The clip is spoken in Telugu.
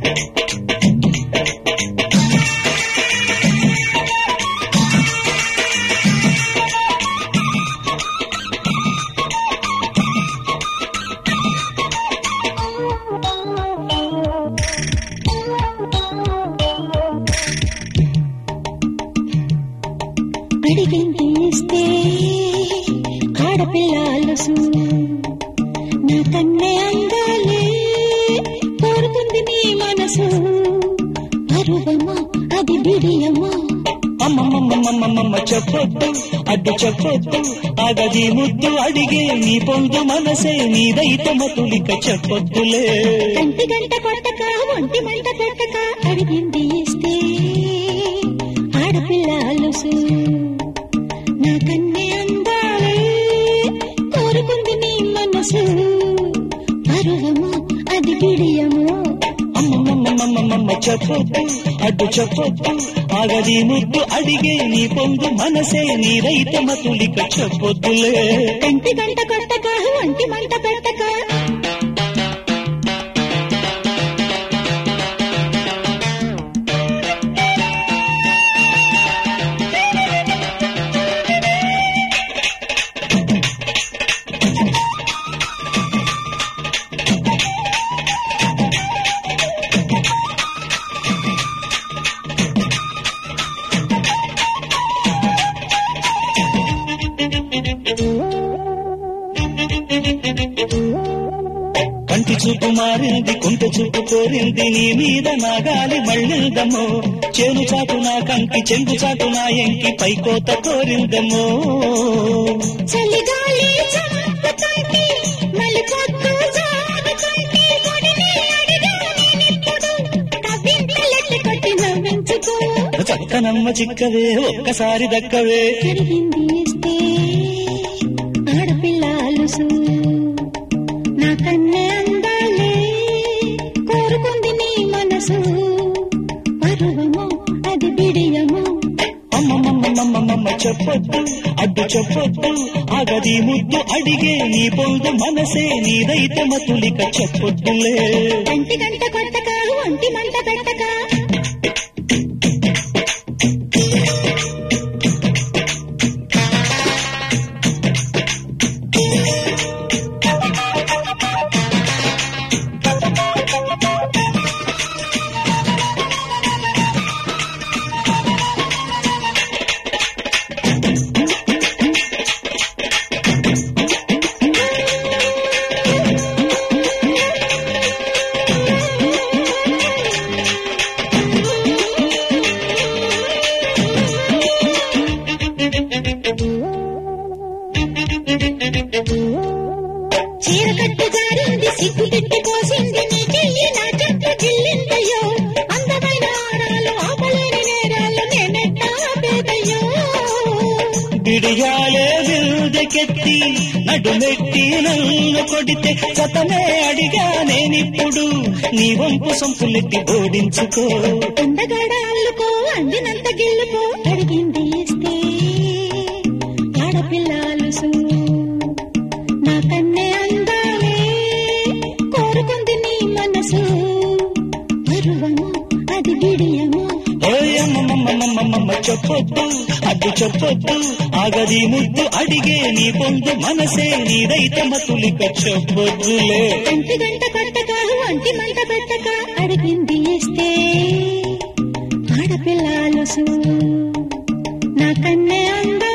అడిగింది ఇస్తే ఆడపిల్లలుసు నా కన్నే అందాలే కోరుతుంది నీ మనసు పరువమా అది బిడియమా అమ్మమ్మమ్మమ్మమ్మమ్మ చెప్పొద్దు అడ్డు చెప్పొద్దు ఆగది ముద్దు అడిగే నీ పొందు మనసే నీదైతే మతులిక చెప్పొద్దులే కంటి గంట కొట్టక ఒంటి మంట పెట్టక అడిగింది ఇస్తే ఆడపిల్లలుసు నా కన్నే అందాలే కోరుకుంది నీ మనసు పరువమా అది బిడియమా అమ్మమ్మమ్మమ్మమ్మ చెప్పొద్దు అడ్డు చెప్పొద్దు ఆగది ముద్దు అడిగే నీ పొందు మనసే నీదైతే మతులిక చెప్పొద్దులే కంటి గంట కొట్టక ఒంటి మంట పెట్టక కంటి చూపు మారింది కుంట చూపు కోరింది నీ మీద నా గాలి మళ్ళిందమ్మో చేను చాటు నా కంకి చెంగు చాటు నా ఎంకి పైకోత కోరిందమ్మో చలిగాలి చంపుతోంది మలిపొద్దు జారుతోంది గుడిని అడిగాని నిప్పుడు కవింతలెట్టి కొట్టి నవ్వించుకో చక్కనమ్మ చిక్కవే ఒక్కసారి దక్కవే అడిగింది ఇస్తే ఆడపిల్లలుసు నా కన్నే అందాలే కోరుకుంది నీ మనసు పరువమో అది బిడియమో అమ్మమ్మమ్మమ్మమ్మ చెప్పొద్దు అడ్డు చెప్పొద్దు ఆగది ముద్దు అడిగే నీ పొందు మనసే నీదైతే మతులిక చెప్పొద్దులే కంటి గంట కొట్టక ఒంటి మంట పెట్టక చీర కట్టు జారింది సిగ్గు తిట్టి పోసింది నీ చెయ్యి నా చెట్టు జిల్లిందయ్యో అందమైన ఆడాలు ఆపలేని నేరాలు నేనెట్టా పేదయ్యో బిడియాలే విరుదకెత్తి నడుమెట్టి నన్ను కొడితే సతమే అడిగా నేనిప్పుడు నీ వంపు సొంపులెత్తి ఓడించుకో అందగాడ అల్లుకో అందినంత గిల్లుకో అడిగింది ఇస్తే ఆడపిల్లలుసు నా కన్నే అందాలే కోరుకుంది నీ మనసు పరువమో అది బిడియమో ఓయమ్మమ్మమ్మమ్మమ్మ చెప్పొద్దు అడ్డు చెప్పొద్దు ఆగది ముద్దు అడిగే నీ పొందు మనసే నీదైతే మతులిక చెప్పొద్దులే కంటి గంట కొట్టక ఒంటి మంట పెట్టక అడిగింది ఇస్తే ఆడపిల్లలుసు నా కన్నే అందా